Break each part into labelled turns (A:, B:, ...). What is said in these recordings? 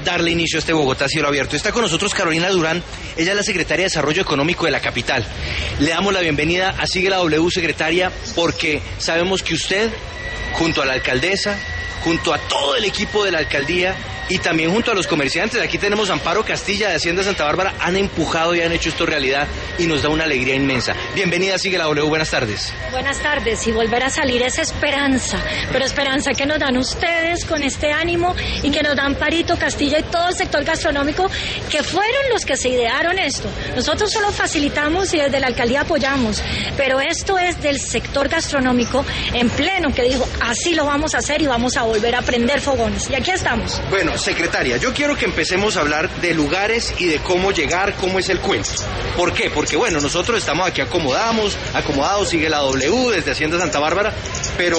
A: darle inicio a este Bogotá Cielo Abierto. Está con nosotros Carolina Durán, ella es la secretaria de Desarrollo Económico de la capital. Le damos la bienvenida a Sigue la W, secretaria, porque sabemos que usted, junto a la alcaldesa, junto a todo el equipo de la alcaldía y también junto a los comerciantes, aquí tenemos a Amparo Castilla de Hacienda Santa Bárbara, han empujado y han hecho esto realidad y nos da una alegría inmensa. Bienvenida a Sigue la W, buenas tardes.
B: Buenas tardes, y volver a salir es esperanza, pero esperanza que nos dan ustedes con este ánimo y que nos dan Amparito Castilla y todo el sector gastronómico, que fueron los que se idearon esto. Nosotros solo facilitamos y desde la alcaldía apoyamos, pero esto es del sector gastronómico en pleno, que dijo, así lo vamos a hacer y vamos a volver a prender fogones. Y aquí estamos.
A: Bueno, secretaria, yo quiero que empecemos a hablar de lugares y de cómo llegar, cómo es el cuento. ¿Por qué? Porque bueno, nosotros estamos aquí acomodados, Sigue la W desde Hacienda Santa Bárbara, pero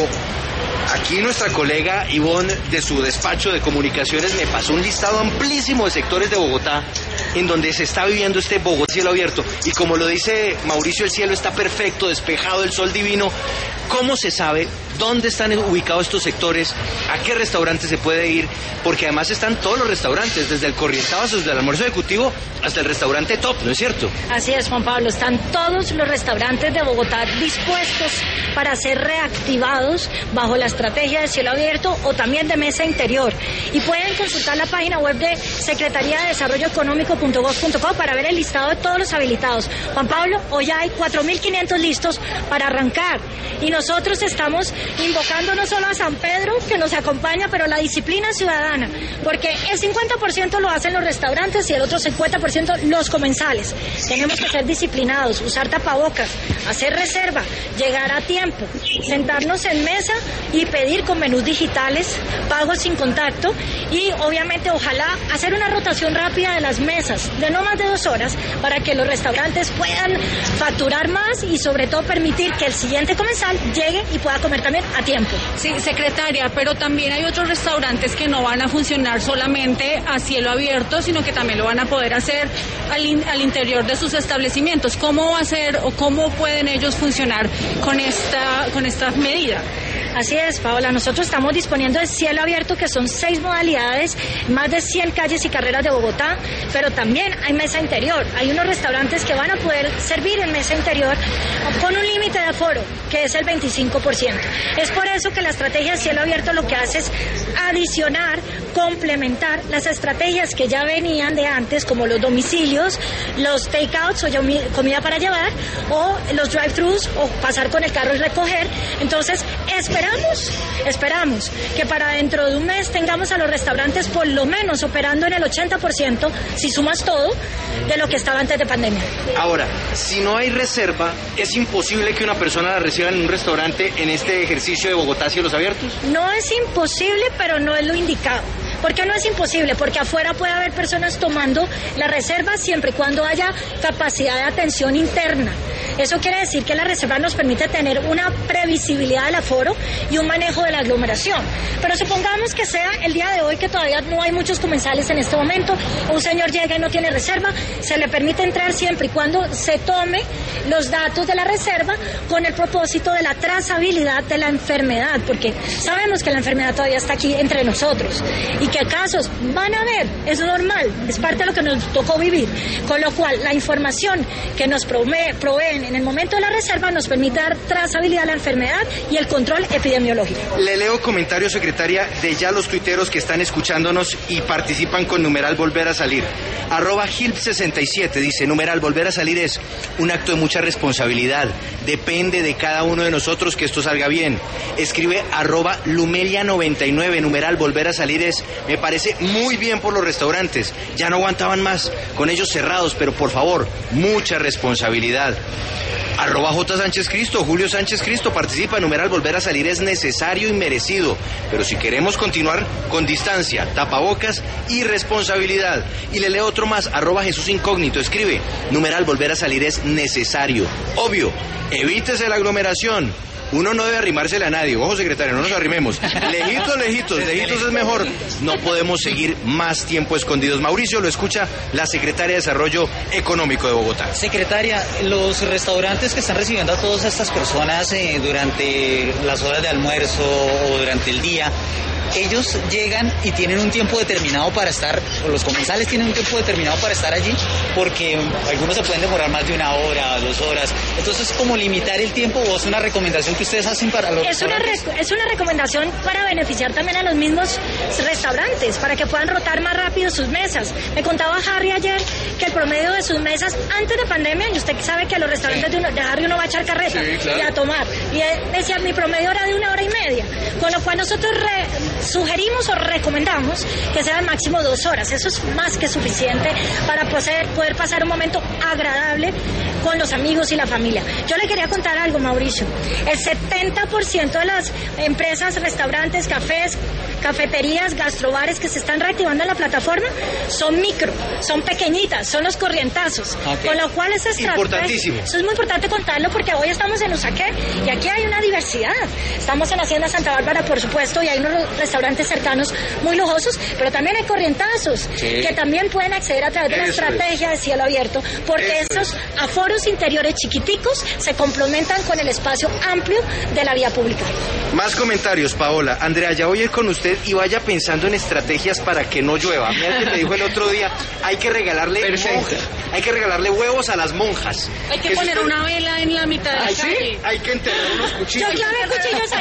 A: aquí nuestra colega Ivonne de su despacho de comunicaciones me pasó un listado amplísimo de sectores de Bogotá en donde se está viviendo este Bogotá Cielo Abierto. Y como lo dice Mauricio, el cielo está perfecto, despejado, el sol divino. ¿Cómo se sabe dónde están ubicados estos sectores? ¿A qué restaurante se puede ir? Porque además están todos los restaurantes, desde el Corrientazo, desde el almuerzo ejecutivo hasta el restaurante Top, ¿no es cierto?
B: Así es, Juan Pablo, están todos los restaurantes de Bogotá dispuestos para ser reactivados bajo la estrategia de cielo abierto o también de mesa interior. Y pueden consultar la página web de Secretaría de Desarrollo Económico.gov.co para ver el listado de todos los habilitados. Juan Pablo, hoy hay 4.500 listos para arrancar. Y nosotros estamos invocando no solo a San Pedro, que nos acompaña, pero la disciplina ciudadana, porque el 50% lo hacen los restaurantes y el otro 50% los comensales. Tenemos que ser disciplinados, usar tapabocas, hacer reserva, llegar a tiempo, sentarnos en mesa y pedir con menús digitales, pagos sin contacto y obviamente ojalá hacer una rotación rápida de las mesas de no más de 2 horas para que los restaurantes puedan facturar más y sobre todo permitir que el siguiente comensal llegue y pueda comer también a tiempo.
C: Sí, secretaria, pero también hay otros restaurantes que no van a funcionar solamente a cielo abierto, sino que también lo van a poder hacer al interior de sus establecimientos. ¿Cómo va a ser o cómo pueden ellos funcionar con esta medida?
B: Así es, Paola, nosotros estamos disponiendo de cielo abierto, que son 6 modalidades, más de 100 calles y carreras de Bogotá, pero también hay mesa interior. Hay unos restaurantes que van a poder servir en mesa interior con un límite de aforo, que es el 25%. Es por eso que la estrategia de cielo abierto lo que hace es adicionar, complementar las estrategias que ya venían de antes, como los domicilios, los takeouts o comida para llevar, o los drive-thrus, o pasar con el carro y recoger. Entonces, esperamos que para dentro de un mes tengamos a los restaurantes por lo menos operando en el 80%, si sumas todo, de lo que estaba antes de pandemia.
A: Ahora, si no hay reserva, ¿es imposible que una persona la reciba en un restaurante en este ejercicio de Bogotá Cielos Abiertos?
B: No es imposible, pero no es lo indicado. ¿Por qué no es imposible? Porque afuera puede haber personas tomando la reserva siempre y cuando haya capacidad de atención interna. Eso quiere decir que la reserva nos permite tener una previsibilidad del aforo y un manejo de la aglomeración. Pero supongamos que sea el día de hoy, que todavía no hay muchos comensales en este momento, un señor llega y no tiene reserva, se le permite entrar siempre y cuando se tome los datos de la reserva con el propósito de la trazabilidad de la enfermedad, porque sabemos que la enfermedad todavía está aquí entre nosotros y que casos van a haber, es normal, es parte de lo que nos tocó vivir, con lo cual la información que nos proveen en el momento de la reserva nos permite dar trazabilidad a la enfermedad y el control epidemiológico.
A: Le leo comentarios, secretaria, de ya los tuiteros que están escuchándonos y participan con numeral volver a salir. @Gilp67 dice, numeral volver a salir es un acto de mucha responsabilidad, depende de cada uno de nosotros que esto salga bien. Escribe @Lumelia99, numeral volver a salir es, me parece muy bien por los restaurantes, ya no aguantaban más con ellos cerrados, pero por favor, mucha responsabilidad. @J. Sánchez Cristo, Julio Sánchez Cristo participa, numeral volver a salir es necesario y merecido, pero si queremos continuar con distancia, tapabocas y responsabilidad. Y le leo otro más, @Jesús Incógnito, escribe, numeral volver a salir es necesario, obvio, evítese la aglomeración. Uno no debe arrimársele a nadie. Ojo, secretario, no nos arrimemos. Lejitos es mejor. No podemos seguir más tiempo escondidos. Mauricio, lo escucha la secretaria de Desarrollo Económico de Bogotá.
D: Secretaria, los restaurantes que están recibiendo a todas estas personas durante las horas de almuerzo o durante el día, ellos llegan y tienen un tiempo determinado para estar, o los comensales tienen un tiempo determinado para estar allí, porque algunos se pueden demorar más de 1 hora, 2 horas. Entonces, ¿cómo limitar el tiempo o es una recomendación que ustedes hacen para los restaurantes?
B: Es una recomendación para beneficiar también a los mismos restaurantes, para que puedan rotar más rápido sus mesas. Me contaba Harry ayer que el promedio de sus mesas antes de pandemia, y usted sabe que a los restaurantes de Harry uno va a echar carreta y a tomar. Y él decía, mi promedio era de 1 hora y media, con lo cual nosotros sugerimos o recomendamos que sean máximo 2 horas. Eso es más que suficiente para poder pasar un momento agradable con los amigos y la familia. Yo le quería contar algo, Mauricio. El 70% de las empresas, restaurantes, cafés, cafeterías, gastrobares que se están reactivando en la plataforma son micro, son pequeñitas, son los corrientazos. Okay. Con lo cual esa estrategia...
A: Importantísimo.
B: Eso es muy importante contarlo porque hoy estamos en Usaquén y aquí hay una diversidad. Estamos en Hacienda Santa Bárbara, por supuesto, y hay unos restaurantes cercanos muy lujosos, pero también hay corrientazos que también pueden acceder a través de la estrategia de cielo abierto, porque esos aforos interiores chiquiticos se complementan con el espacio amplio de la vía pública.
A: Más comentarios, Paola. Andrea, ya voy a ir con usted y vaya pensando en estrategias para que no llueva. Mira que me dijo el otro día, hay que regalarle huevos a las monjas.
C: Hay que poner una vela en la mitad de la calle.
A: Hay que enterrar unos cuchillos.
B: Yo clavé cuchillos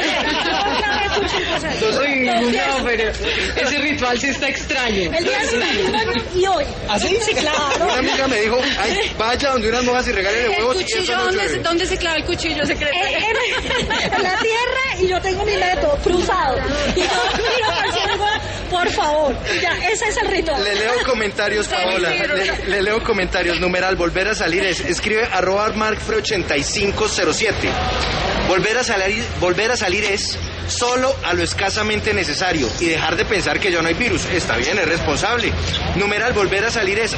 B: ayer.
E: No, pero ese ritual sí está extraño.
B: El día de matrimonio y hoy.
A: ¿Así?
B: Sí, claro.
A: Una amiga me dijo, vaya donde unas monjas y regálele huevos.
C: ¿El cuchillo dónde se clava el cuchillo secreto?
B: En la tierra, y yo tengo mi método cruzado. Y yo miro para el cielo, por favor. Ya, ese es el ritual.
A: Le leo comentarios, Paola. Le leo comentarios. Numeral, volver a salir es, escribe @markfre8507. Volver a salir es solo a lo escasamente necesario y dejar de pensar que ya no hay virus. Está bien, es responsable. Numeral, volver a salir es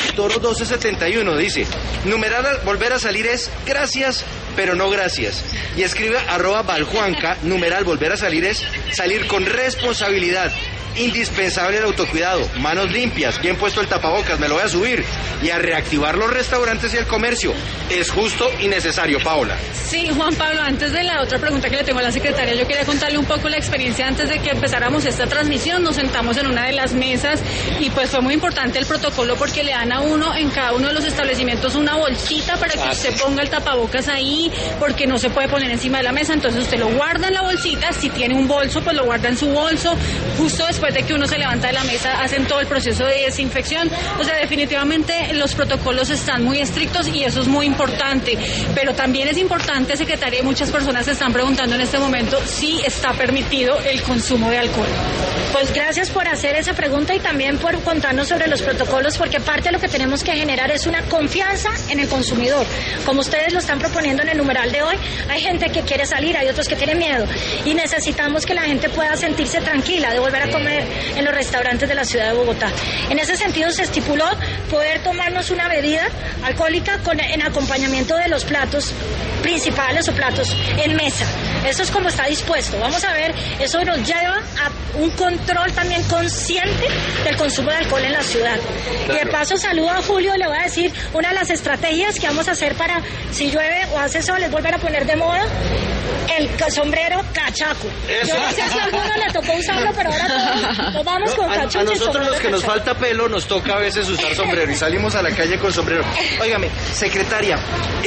A: @Toro1271, dice. Numeral, volver a salir es gracias, pero no gracias. Y escribe @Valjuanca, numeral, volver a salir es salir con responsabilidad. Indispensable el autocuidado, manos limpias, bien puesto el tapabocas, me lo voy a subir, y a reactivar los restaurantes y el comercio. Es justo y necesario, Paola.
C: Sí, Juan Pablo, antes de la otra pregunta que le tengo a la secretaria, yo quería contarle un poco la experiencia antes de que empezáramos esta transmisión. Nos sentamos en una de las mesas y pues fue muy importante el protocolo porque le dan a uno en cada uno de los establecimientos una bolsita para que usted ponga el tapabocas ahí, porque no se puede poner encima de la mesa, entonces usted lo guarda en la bolsita. Si tiene un bolso, pues lo guarda en su bolso. Justo después de que uno se levanta de la mesa, hacen todo el proceso de desinfección. O sea, definitivamente los protocolos están muy estrictos y eso es muy importante. Pero también es importante, secretaria, y muchas personas se están preguntando en este momento si está permitido el consumo de alcohol.
B: Pues gracias por hacer esa pregunta y también por contarnos sobre los protocolos, porque parte de lo que tenemos que generar es una confianza en el consumidor. Como ustedes lo están proponiendo en el numeral de hoy, hay gente que quiere salir, hay otros que tienen miedo y necesitamos que la gente pueda sentirse tranquila de volver a comer en los restaurantes de la ciudad de Bogotá. En ese sentido se estipuló poder tomarnos una bebida alcohólica en acompañamiento de los platos principales o platos en mesa. Eso es como está dispuesto. Vamos a ver, eso nos lleva a un control también consciente del consumo de alcohol en la ciudad. Claro. Y de paso saludo a Julio, le voy a decir una de las estrategias que vamos a hacer para, si llueve o hace sol, es volver a poner de moda el sombrero cachaco. Yo no sé si a alguno le tocó usarlo, pero ahora todos vamos con cachucha.
A: A nosotros los que nos falta pelo nos toca a veces usar sombrero y salimos a la calle con sombrero. Óigame, secretaria,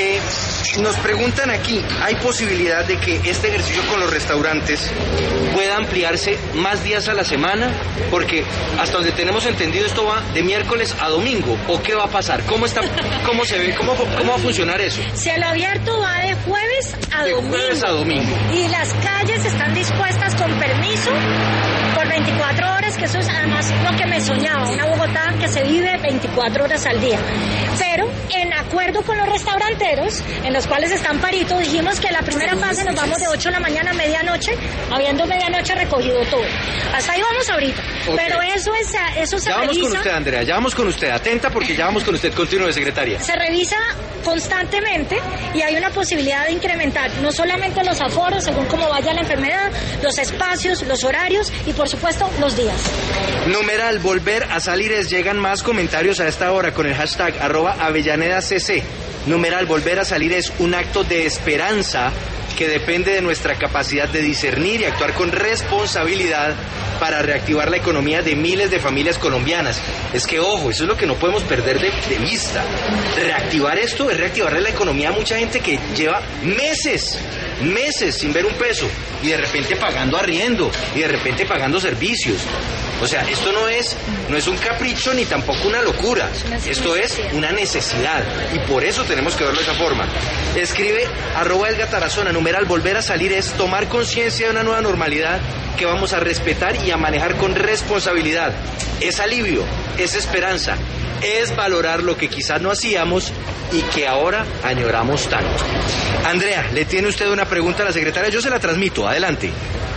A: nos preguntan aquí, ¿hay posibilidad de que este ejercicio con los restaurantes pueda ampliarse más días a la semana? Porque hasta donde tenemos entendido esto va de miércoles a domingo. ¿O qué va a pasar? ¿Cómo se ve? ¿Cómo va a funcionar eso?
B: Cielo abierto va de jueves a domingo.
A: De jueves a domingo.
B: Y las calles están dispuestas con permiso por 24 horas, que eso es además lo que me soñaba, una Bogotá que se vive 24 horas al día. Pero en acuerdo con los restauranteros, en los cuales están paritos, dijimos que la primera fase nos vamos de 8 de la mañana a medianoche, habiendo medianoche recogido todo. Hasta ahí vamos ahorita. Okay. Pero eso se
A: ya
B: revisa.
A: Vamos con usted, Andrea, ya vamos con usted. Atenta porque ya vamos con usted. Continúe, secretaria.
B: Se revisa constantemente y hay una posibilidad de incrementar no solamente los aforos según cómo vaya la enfermedad, los espacios, los horarios y por supuesto los días.
A: Numeral, volver a salir es, llegan más comentarios a esta hora con el hashtag @AvellanedaCC. Numeral, volver a salir es un acto de esperanza que depende de nuestra capacidad de discernir y actuar con responsabilidad para reactivar la economía de miles de familias colombianas. Es que, ojo, eso es lo que no podemos perder de vista. Reactivar esto es reactivarle la economía a mucha gente que lleva meses sin ver un peso y de repente pagando arriendo y de repente pagando servicios. O sea, esto no es un capricho ni tampoco una locura. Esto es una necesidad y por eso tenemos que verlo de esa forma. Escribe @Elga Tarazona, numeral volver a salir es tomar conciencia de una nueva normalidad que vamos a respetar y a manejar con responsabilidad. Es alivio, es esperanza, es valorar lo que quizás no hacíamos y que ahora añoramos tanto. Andrea, ¿le tiene usted una pregunta a la secretaria? Yo se la transmito, adelante.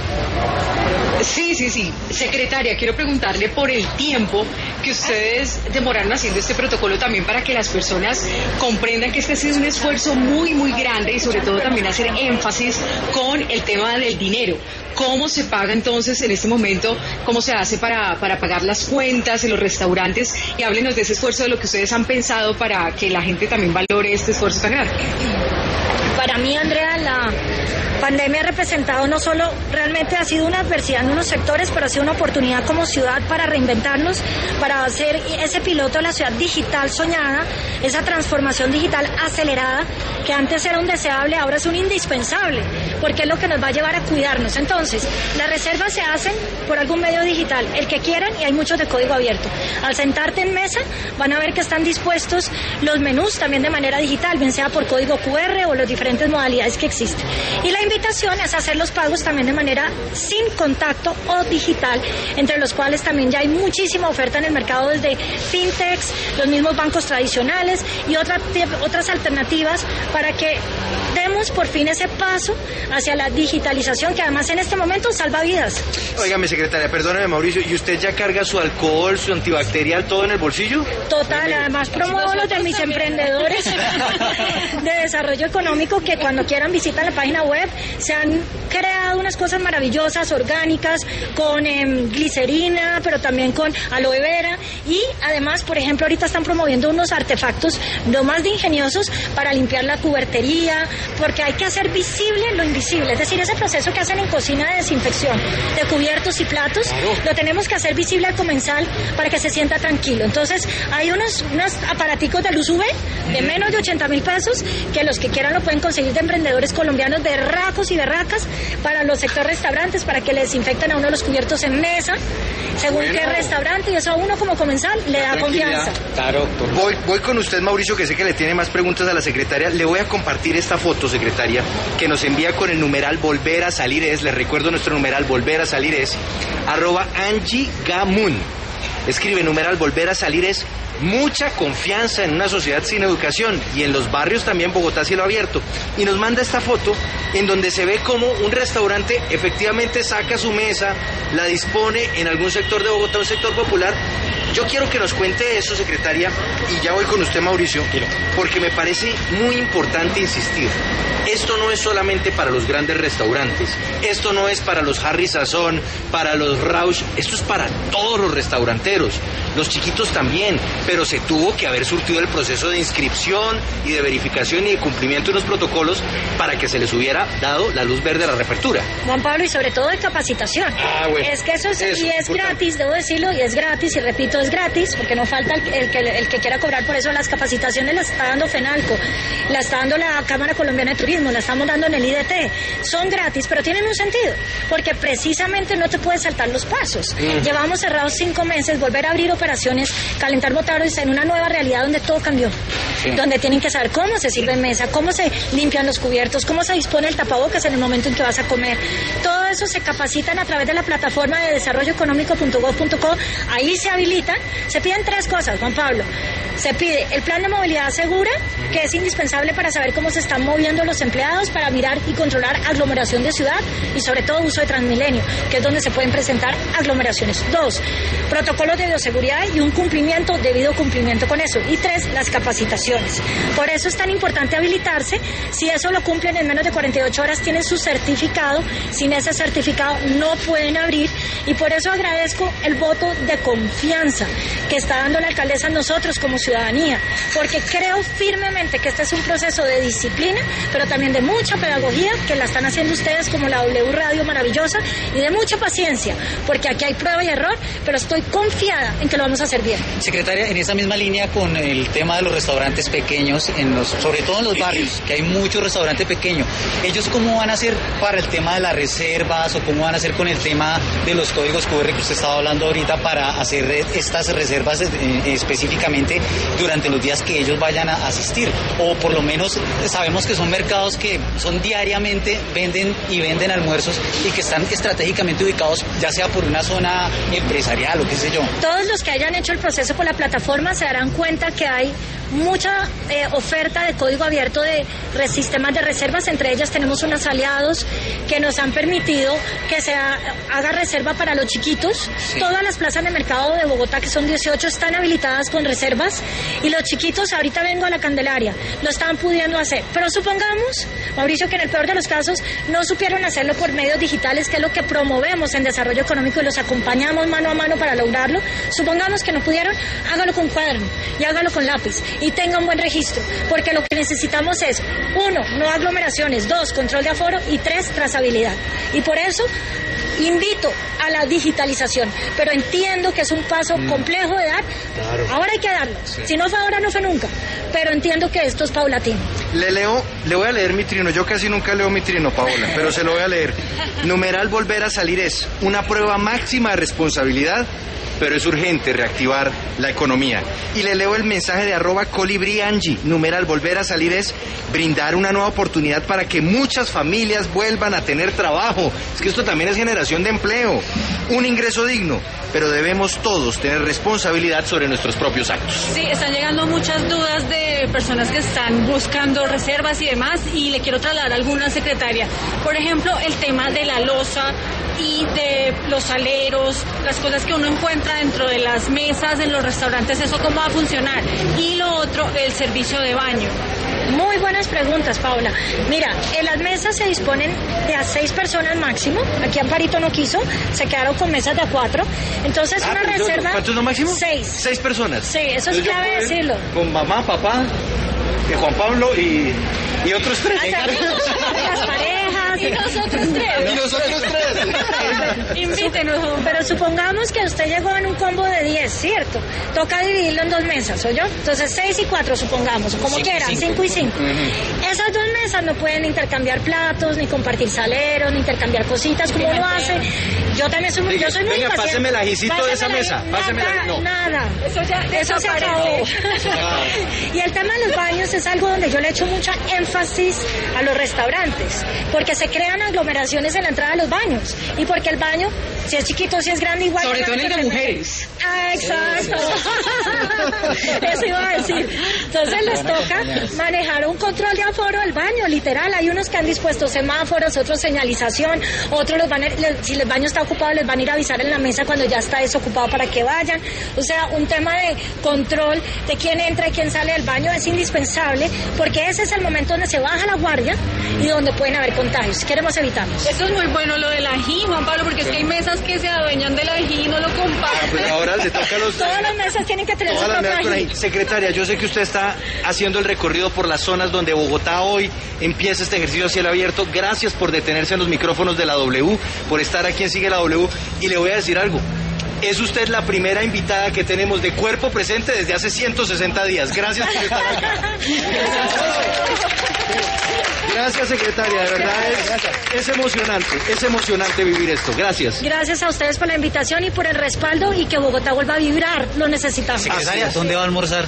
E: Sí. Secretaria, quiero preguntarle por el tiempo que ustedes demoraron haciendo este protocolo también para que las personas comprendan que este ha sido un esfuerzo muy, muy grande y sobre todo también hacer énfasis con el tema del dinero. ¿Cómo se paga entonces en este momento? ¿Cómo se hace para pagar las cuentas en los restaurantes? Y háblenos de ese esfuerzo, de lo que ustedes han pensado para que la gente también valore este esfuerzo tan grande.
B: Para mí, Andrea, la pandemia ha representado no solo, realmente ha sido una adversidad en unos sectores, pero ha sido una oportunidad como ciudad para reinventarnos, para hacer ese piloto de la ciudad digital soñada, esa transformación digital acelerada, que antes era un deseable, ahora es un indispensable, porque es lo que nos va a llevar a cuidarnos. Entonces, las reservas se hacen por algún medio digital, el que quieran, y hay muchos de código abierto. Al sentarte en mesa, van a ver que están dispuestos los menús también de manera digital, bien sea por código QR o las diferentes modalidades que existen. Y la invitación es hacer los pagos también de manera sin contacto o digital, entre los cuales también ya hay muchísima oferta en el mercado, desde fintechs, los mismos bancos tradicionales y otras alternativas, para que demos por fin ese paso hacia la digitalización, que además en este momento salva vidas.
A: Óigame, secretaria, perdóneme, Mauricio, ¿y usted ya carga su alcohol, su antibacterial, todo en el bolsillo?
B: Total, además promuevo los de mis emprendedores de desarrollo económico, que cuando quieran visitan la página web. Se han creado unas cosas maravillosas, orgánicas, con glicerina, pero también con aloe vera, y además, por ejemplo, ahorita están promoviendo unos artefactos lo más de ingeniosos para limpiar la cubertería, porque hay que hacer visible lo invisible, es decir, ese proceso que hacen en cocina de desinfección de cubiertos y platos, lo tenemos que hacer visible al comensal para que se sienta tranquilo. Entonces, hay unos aparaticos de luz UV de menos de 80.000 pesos, que los que quieran lo pueden conseguir de emprendedores colombianos, berracos y berracas, para los sectores restaurantes, para que le desinfecten a uno los cubiertos en mesa, según qué restaurante, y eso a uno como comensal le da confianza.
A: Claro. Voy con usted, Mauricio, que sé que le tiene más preguntas a la secretaria. Le voy a compartir esta foto, secretaria, que nos envía con el numeral volver a salir es. Les recuerdo nuestro numeral volver a salir es @AngieGamun. Escribe numeral volver a salir es. Mucha confianza en una sociedad sin educación, y en los barrios también, Bogotá cielo abierto. Y nos manda esta foto en donde se ve como un restaurante efectivamente saca su mesa, la dispone en algún sector de Bogotá, un sector popular. Yo quiero que nos cuente eso, secretaria, y ya voy con usted, Mauricio, porque me parece muy importante insistir. Esto no es solamente para los grandes restaurantes, esto no es para los Harry Sazón, para los Rausch, esto es para todos los restauranteros, los chiquitos también, pero se tuvo que haber surtido el proceso de inscripción y de verificación y de cumplimiento de unos protocolos para que se les hubiera dado la luz verde a la reapertura.
B: Juan Pablo, y sobre todo de capacitación.
A: Bueno,
B: es que eso y es gratis, debo decirlo, y es gratis, y repito, es gratis, porque no falta el que quiera cobrar por eso. Las capacitaciones las está dando FENALCO, las está dando la Cámara Colombiana de Turismo, las estamos dando en el IDT. Son gratis, pero tienen un sentido, porque precisamente no te puedes saltar los pasos. Llevamos cerrados 5 meses, volver a abrir operaciones, calentar motores en una nueva realidad donde todo cambió. Donde tienen que saber cómo se sirve en mesa, cómo se limpian los cubiertos, cómo se dispone el tapabocas en el momento en que vas a comer. Todo eso se capacitan a través de la plataforma de desarrolloeconómico.gov.co. Ahí se habilitan, se piden 3 cosas, Juan Pablo. Se pide el plan de movilidad segura, que es indispensable para saber cómo se están moviendo los empleados, para mirar y controlar aglomeración de ciudad, y sobre todo uso de Transmilenio, que es donde se pueden presentar aglomeraciones. 2, protocolos de bioseguridad y un cumplimiento cumplimiento, debido cumplimiento con eso. Y 3, las capacitaciones. Por eso es tan importante habilitarse. Si eso lo cumplen en menos de 48 horas, tienen su certificado. Sin ese certificado no pueden abrir. Y por eso agradezco el voto de confianza que está dando la alcaldesa a nosotros como ciudadanía. Porque creo firmemente que este es un proceso de disciplina, pero también de mucha pedagogía, que la están haciendo ustedes como la W Radio maravillosa, y de mucha paciencia, porque aquí hay prueba y error, pero estoy confiada en que lo vamos a hacer bien.
D: Secretaria, en esa misma línea con el tema de los restaurantes pequeños, sobre todo en los barrios, que hay muchos restaurantes pequeños, ¿ellos cómo van a hacer para el tema de las reservas o cómo van a hacer con el tema de los códigos QR que usted estaba hablando ahorita para hacer estas reservas específicamente durante los días que ellos vayan a asistir? O por lo menos sabemos que son mercados que son diariamente venden almuerzos y que están estratégicamente ubicados ya sea por una zona empresarial o qué sé yo.
B: Todos los que hayan hecho el proceso por la plataforma se darán cuenta que hay mucha oferta de código abierto de sistemas de reservas. Entre ellas tenemos unos aliados que nos han permitido que se haga reserva para los chiquitos. Sí. Todas las plazas de mercado de Bogotá, que son 18, están habilitadas con reservas, y los chiquitos, ahorita vengo a la Candelaria, lo están pudiendo hacer. Pero supongamos, Mauricio, que en el peor de los casos no supieron hacerlo por medios digitales, que es lo que promovemos en desarrollo económico y los acompañamos mano a mano para lograrlo. Supongamos que no pudieron, hágalo con cuaderno y hágalo con lápiz y tenga un buen registro, porque lo que necesitamos es 1, no aglomeraciones, 2, control de aforo, y 3, trazabilidad. Y por eso invito a la digitalización, pero entiendo que es un paso complejo de dar. Claro. Ahora hay que darlo. Sí. Si no fue ahora, no fue nunca. Pero entiendo que esto es paulatino.
A: Le voy a leer mi trino. Yo casi nunca leo mi trino, Paola, pero se lo voy a leer. Numeral volver a salir es una prueba máxima de responsabilidad, pero es urgente reactivar la economía. Y le leo el mensaje de @colibriangie. Numeral volver a salir es brindar una nueva oportunidad para que muchas familias vuelvan a tener trabajo. Es que esto también es generación de empleo, un ingreso digno, pero debemos todos tener responsabilidad sobre nuestros propios actos.
C: Sí, están llegando muchas dudas de personas que están buscando reservas y demás, y le quiero trasladar alguna, secretaria. Por ejemplo, el tema de la loza y de los aleros, las cosas que uno encuentra dentro de las mesas en los restaurantes, ¿eso cómo va a funcionar? Y lo otro, el servicio de baño.
B: Muy buenas preguntas, Paula. Mira, en las mesas se disponen de a 6 personas máximo. Aquí Amparito no quiso, se quedaron con mesas de a 4. Entonces una reserva...
A: ¿Cuántos no máximo?
B: 6.
A: 6 personas.
B: Sí, eso es clave decirlo.
A: Con mamá, papá, Juan Pablo y otros 3.
B: Las parejas.
C: Y nosotros 3.
A: Y nosotros 3.
C: Invítenos.
B: Pero supongamos que usted llegó en un combo de 10, ¿cierto? Toca dividirlo en 2 mesas, ¿oyó? Entonces 6 y 4 supongamos, o como quieran, 5 y 5. Esas 2 mesas no pueden intercambiar platos, ni compartir saleros, ni intercambiar cositas como uno hace. Yo también soy muy impaciente.
A: Venga, páseme el ajicito de esa mesa.
B: Nada. Eso se acabó. Y el tema de los baños es algo donde yo le echo mucha énfasis a los restaurantes, porque se crean aglomeraciones en la entrada de los baños, y porque el baño, si es chiquito, si es grande, igual.
E: Sobre todo en el de mujeres.
B: Ah, exacto. Eso iba a decir. Entonces les toca manejar un control de aforo al baño, literal. Hay unos que han dispuesto semáforos, otros señalización, otros si el baño está ocupado, les van a ir a avisar en la mesa cuando ya está desocupado para que vayan. O sea, un tema de control de quién entra y quién sale del baño es indispensable, porque ese es el momento donde se baja la guardia y donde pueden haber contagios. Queremos evitarlos.
C: Eso es muy bueno, lo del ají, Juan Pablo, porque es que hay mesas que se adueñan del ají y no lo comparten.
A: Pues ahora le toca a los...
B: Todas las mesas tienen que tener su propio ají.
A: Secretaria, yo sé que usted está haciendo el recorrido por las zonas donde Bogotá hoy empieza este ejercicio a cielo abierto. Gracias por detenerse en los micrófonos de la W, por estar aquí en Sigue la W. Y le voy a decir algo. Es usted la primera invitada que tenemos de cuerpo presente desde hace 160 días. Gracias por estar acá. Gracias, secretaria, de verdad es emocionante vivir esto. Gracias.
B: Gracias a ustedes por la invitación y por el respaldo, y que Bogotá vuelva a vibrar, lo necesitamos.
D: Secretaria, ¿dónde va a almorzar?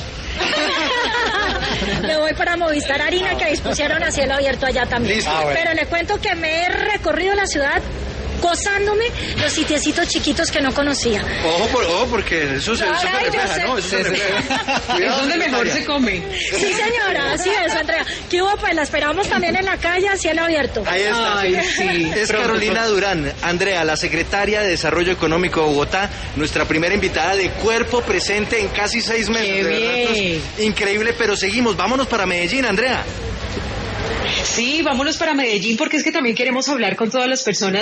B: Me voy para Movistar Harina, que dispusieron a cielo abierto allá también.
A: Listo.
B: Pero le cuento que me he recorrido la ciudad gozándome los sitiecitos chiquitos que no conocía.
A: Ojo, porque eso se refleja, ¿no? Eso se refleja.
E: Es donde mejor se come.
B: Sí, señora, así es, Andrea. ¿Qué hubo? Pues la esperamos también en la calle a cielo abierto.
A: Ahí está.
E: Ay, sí.
A: Es Carolina Durán. Andrea, la secretaria de Desarrollo Económico de Bogotá, nuestra primera invitada de cuerpo presente en casi 6 meses.
E: Qué
A: de verdad,
E: bien.
A: esto es increíble, pero seguimos. Vámonos para Medellín, Andrea.
E: Sí, vámonos para Medellín porque es que también queremos hablar con todas las personas